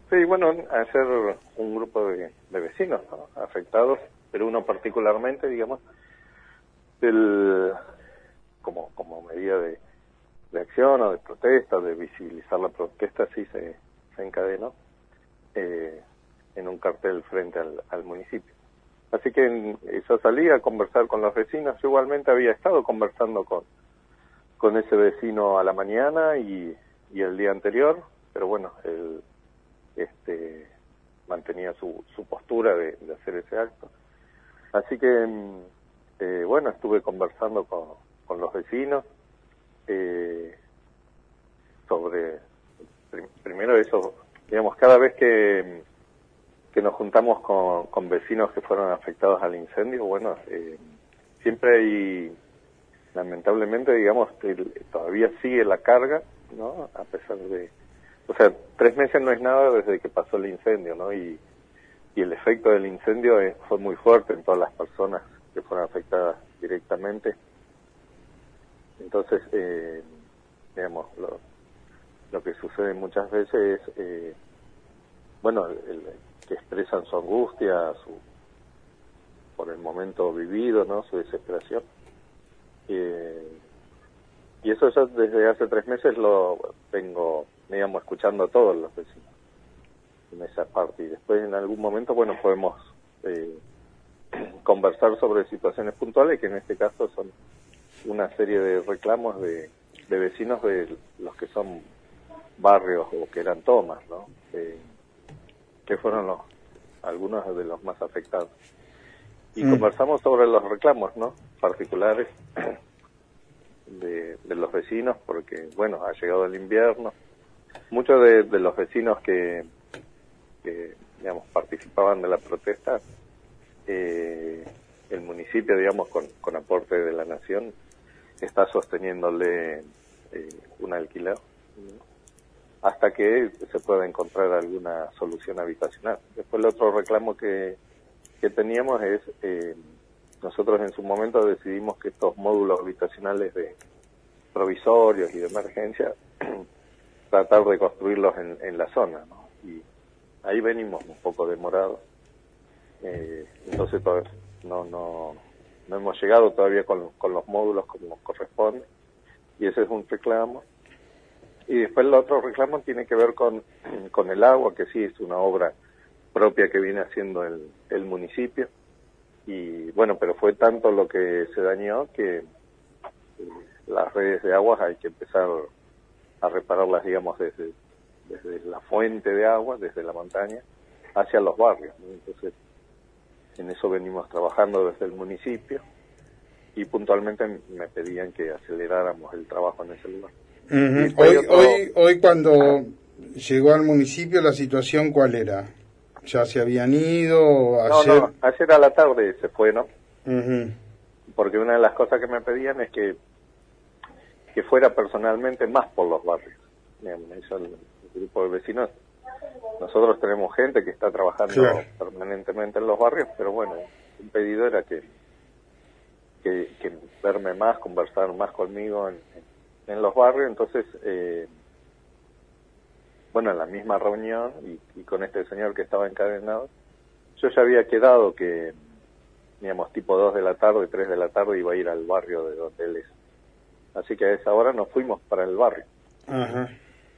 Sí, bueno, ayer un grupo de vecinos, ¿no?, afectados, pero uno particularmente, digamos, como medida de acción o de protesta, de visibilizar la protesta, sí se encadenó en un cartel frente al municipio. Así que yo salí a conversar con los vecinos. Yo igualmente había estado conversando con ese vecino a la mañana y el día anterior, pero bueno, él mantenía su postura de hacer ese acto. Así que, bueno, estuve conversando con los vecinos sobre, primero eso, digamos, cada vez que nos juntamos con vecinos que fueron afectados al incendio, bueno, siempre hay, lamentablemente, digamos, todavía sigue la carga, ¿no?, a pesar de, o sea, 3 meses no es nada desde que pasó el incendio, ¿no?, y el efecto del incendio fue muy fuerte en todas las personas que fueron afectadas directamente. Entonces, digamos, lo que sucede muchas veces es, bueno, que expresan su angustia, por el momento vivido, ¿no?, su desesperación. Y eso yo desde hace 3 meses lo vengo, digamos, escuchando a todos los vecinos en esa parte. Y después en algún momento, bueno, podemos conversar sobre situaciones puntuales, que en este caso son una serie de reclamos de vecinos de los que son barrios o que eran tomas, ¿no?, que fueron algunos de los más afectados. Y conversamos sobre los reclamos, ¿no?, particulares de los vecinos, porque, bueno, ha llegado el invierno. Muchos de los vecinos que digamos, participaban de la protesta, el municipio, digamos, con aporte de la nación, está sosteniéndole un alquiler, ¿no?, hasta que se pueda encontrar alguna solución habitacional. Después el otro reclamo que teníamos es, nosotros en su momento decidimos que estos módulos habitacionales provisorios y de emergencia, tratar de construirlos en la zona, ¿no?, y ahí venimos un poco demorados, entonces todavía no hemos llegado todavía con los módulos como corresponde, y ese es un reclamo. Y después el otro reclamo tiene que ver con el agua, que sí es una obra propia que viene haciendo el municipio, y bueno, pero fue tanto lo que se dañó que las redes de aguas hay que empezar a repararlas, digamos, desde la fuente de agua, desde la montaña, hacia los barrios, ¿no? Entonces, en eso venimos trabajando desde el municipio, y puntualmente me pedían que aceleráramos el trabajo en ese lugar. Hoy cuando llegó al municipio, ¿la situación cuál era? ¿Ya se habían ido? ¿Ayer? No, ayer a la tarde se fue, ¿no? Porque una de las cosas que me pedían es que fuera personalmente más por los barrios. El grupo de vecinos, nosotros tenemos gente que está trabajando permanentemente en los barrios, pero bueno, un pedido era que verme más, conversar más conmigo en los barrios. Entonces, bueno, en la misma reunión y con este señor que estaba encadenado, yo ya había quedado que, digamos, tipo 2 de la tarde, 3 de la tarde iba a ir al barrio de donde él es. Así que a esa hora nos fuimos para el barrio. Ajá.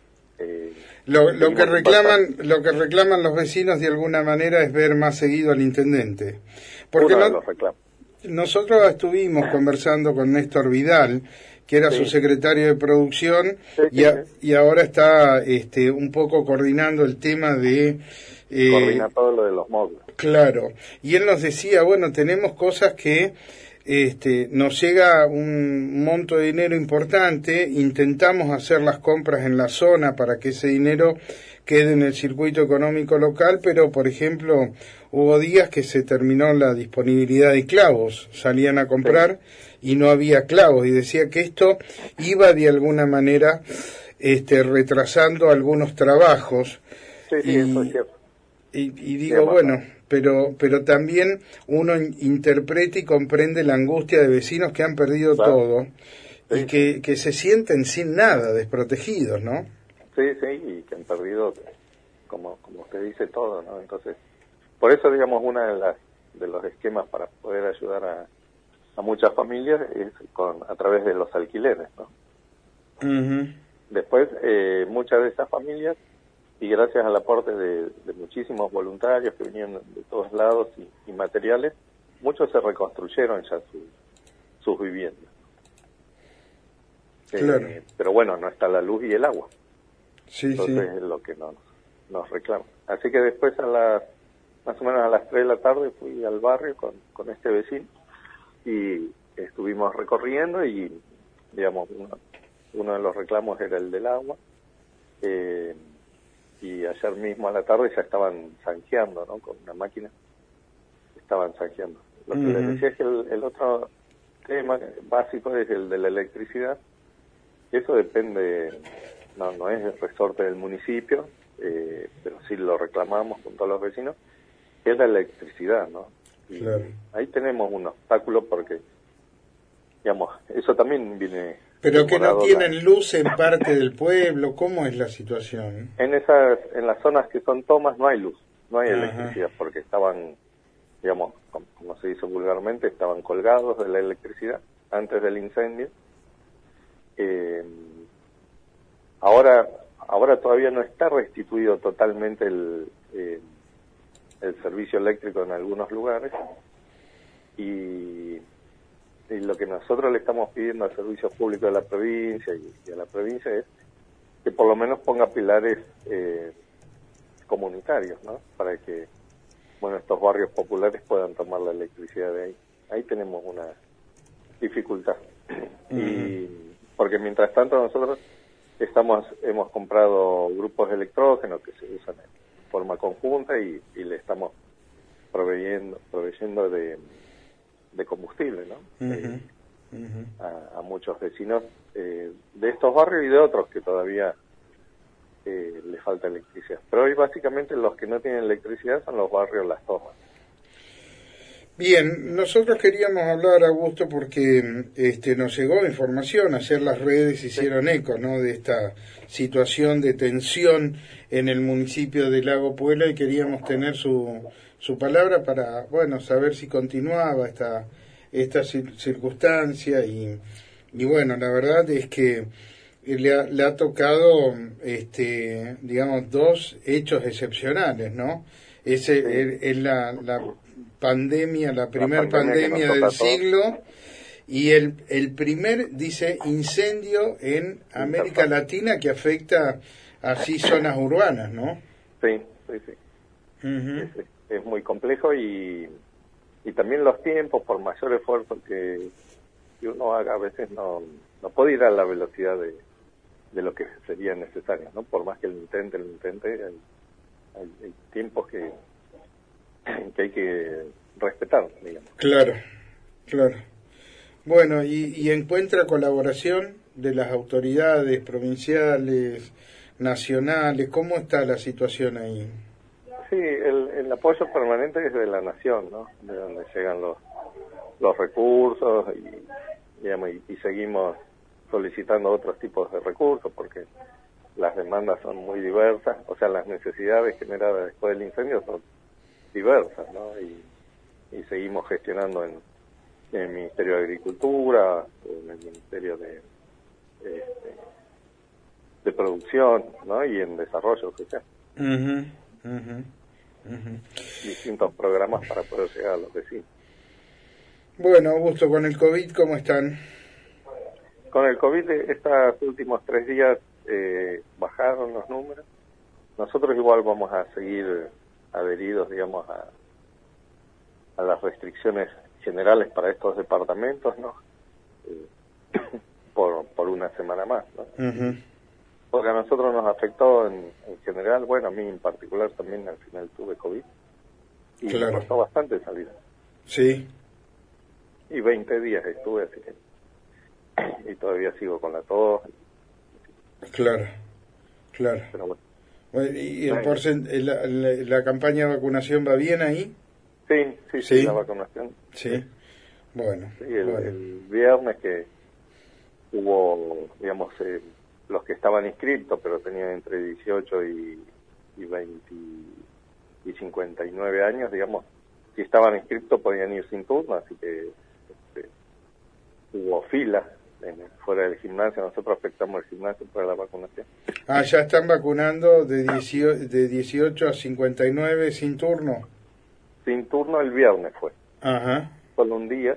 Lo que reclaman los vecinos de alguna manera es ver más seguido al intendente. Porque uno de los reclamos. Nosotros estuvimos conversando con Néstor Vidal, que era su secretario de producción, y ahora está un poco coordinando el tema de... coordina todo lo de los módulos. Claro, y él nos decía, bueno, tenemos cosas que nos llega un monto de dinero importante, intentamos hacer las compras en la zona para que ese dinero quede en el circuito económico local, pero por ejemplo hubo días que se terminó la disponibilidad de clavos, salían a comprar y no había clavos, y decía que esto iba de alguna manera retrasando algunos trabajos. Eso es cierto. Y digo, bueno, pero también uno interpreta y comprende la angustia de vecinos que han perdido todo y que se sienten sin nada, desprotegidos, ¿no? Sí, y que han perdido como usted dice, todo, ¿no? Entonces, por eso, digamos, de los esquemas para poder ayudar a muchas familias es a través de los alquileres, ¿no? Uh-huh. Después, muchas de esas familias, y gracias al aporte de muchísimos voluntarios que vinieron de todos lados y materiales, muchos se reconstruyeron ya sus viviendas. Claro. Pero bueno, no está la luz y el agua. Sí, entonces es lo que nos reclama. Así que después más o menos a las 3 de la tarde fui al barrio con este vecino y estuvimos recorriendo y, digamos, uno de los reclamos era el del agua. Y ayer mismo a la tarde ya estaban zanjeando, ¿no? Con una máquina estaban zanjeando. Lo que les decía es que el otro tema básico es el de la electricidad. Eso depende, no es el resorte del municipio, pero sí lo reclamamos con todos los vecinos, que es la electricidad, ¿no? Y claro. Ahí tenemos un obstáculo porque, digamos, eso también viene... Pero que no tienen luz en parte del pueblo, ¿cómo es la situación? En las zonas que son tomas no hay luz, no hay electricidad, porque estaban, digamos, como se dice vulgarmente, estaban colgados de la electricidad antes del incendio. Ahora todavía no está restituido totalmente el servicio eléctrico en algunos lugares y lo que nosotros le estamos pidiendo al servicio público de la provincia y a la provincia es que por lo menos ponga pilares comunitarios, ¿no? Para que, bueno, estos barrios populares puedan tomar la electricidad de ahí. Ahí tenemos una dificultad. Y porque mientras tanto nosotros hemos comprado grupos electrógenos que se usan en forma conjunta y le estamos proveyendo de combustible, ¿no? A muchos vecinos de estos barrios y de otros que todavía le falta electricidad. Pero hoy básicamente los que no tienen electricidad son los barrios Las Tomas. Bien, nosotros queríamos hablar, Augusto, porque nos llegó información, ayer las redes hicieron eco, ¿no?, de esta situación de tensión en el municipio de Lago Puelo y queríamos tener su palabra para, bueno, saber si continuaba esta circunstancia y bueno, la verdad es que le ha tocado, digamos, dos hechos excepcionales, ¿no? Es la pandemia, la primera pandemia del siglo y el primer, dice, incendio en América Latina que afecta así zonas urbanas, ¿no? Sí. Es muy complejo y también los tiempos, por mayor esfuerzo que uno haga, a veces no puede ir a la velocidad de lo que sería necesario, ¿no? Por más que lo intente, hay tiempos que hay que respetar, digamos. Claro. Bueno, y encuentra colaboración de las autoridades provinciales, nacionales, ¿cómo está la situación ahí? Sí, el apoyo permanente es de la nación, ¿no? De donde llegan los recursos y seguimos solicitando otros tipos de recursos porque las demandas son muy diversas, o sea, las necesidades generadas después del incendio son diversas, ¿no? Y seguimos gestionando en el Ministerio de Agricultura, en el Ministerio de Producción, ¿no? Y en Desarrollo Social. Distintos programas para poder llegar a los vecinos. Bueno, Augusto, con el COVID, ¿cómo están? Con el COVID, estos últimos 3 días bajaron los números. Nosotros igual vamos a seguir adheridos, digamos, a las restricciones generales para estos departamentos, ¿no? Por una semana más, ¿no? Porque a nosotros nos afectó en general, bueno, a mí en particular también al final tuve COVID y me costó bastante salir. Sí. Y 20 días estuve, así que y todavía sigo con la tos. Claro. Pero bueno. ¿Y la campaña de vacunación va bien ahí? Sí, la vacunación. Sí. Bueno. Sí, el viernes que hubo, digamos, los que estaban inscritos, pero tenían entre 18 y y 59 años, digamos, si estaban inscritos podían ir sin turno, así que hubo fila fuera del gimnasio. Nosotros afectamos el gimnasio para la vacunación. Ah, ya están vacunando de 18 a 59 sin turno. Sin turno el viernes fue. Ajá. Solo un día.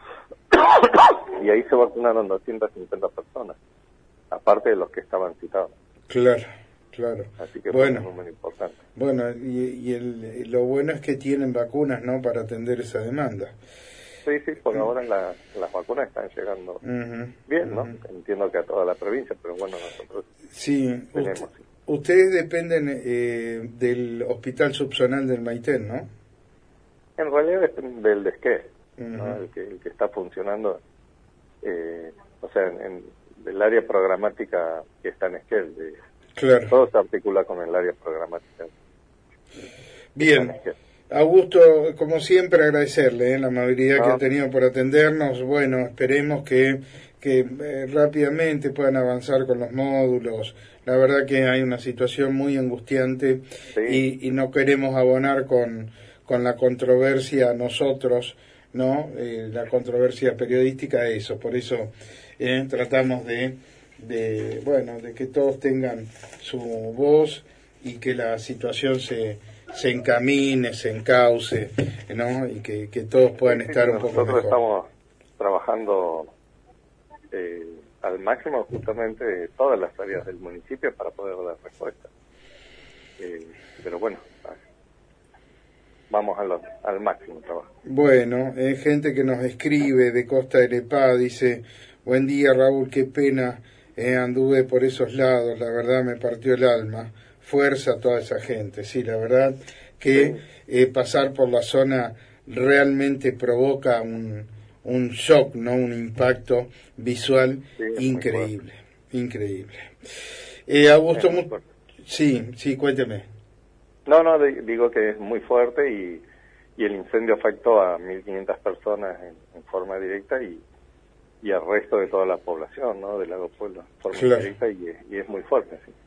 Y ahí se vacunaron 250 personas, aparte de los que estaban citados. Claro, claro. Así que bueno, fue un número importante. Bueno, lo bueno es que tienen vacunas, ¿no?, para atender esa demanda. Sí, por ahora las vacunas están llegando bien, ¿no? Entiendo que a toda la provincia, pero bueno, nosotros tenemos. Ustedes dependen del Hospital Subzonal del Maitén, ¿no? En realidad es del DESQUE, ¿no? el que está funcionando, o sea, del área programática que está en Esquel. Claro. Todo se articula con el área programática. Bien. Augusto, como siempre, agradecerle la amabilidad que ha tenido por atendernos. Bueno, esperemos que rápidamente puedan avanzar con los módulos. La verdad que hay una situación muy angustiante y no queremos abonar con la controversia nosotros, ¿no? La controversia periodística, eso. Por eso tratamos de que todos tengan su voz y que la situación se encamine, se encauce, ¿no? Y que todos puedan estar un poco mejor. Nosotros estamos trabajando al máximo justamente todas las áreas del municipio para poder dar respuesta. Pero bueno, vamos al máximo trabajo. Bueno, gente que nos escribe de Costa del Epá, dice: buen día, Raúl, qué pena, anduve por esos lados, la verdad me partió el alma. Fuerza a toda esa gente. Sí, la verdad que pasar por la zona realmente provoca un shock, ¿no? Un impacto visual increíble. Augusto, sí, cuénteme. No, digo que es muy fuerte y el incendio afectó a 1.500 personas en forma directa y al resto de toda la población, ¿no? Del Lago Pueblo, en forma directa y es muy fuerte, sí.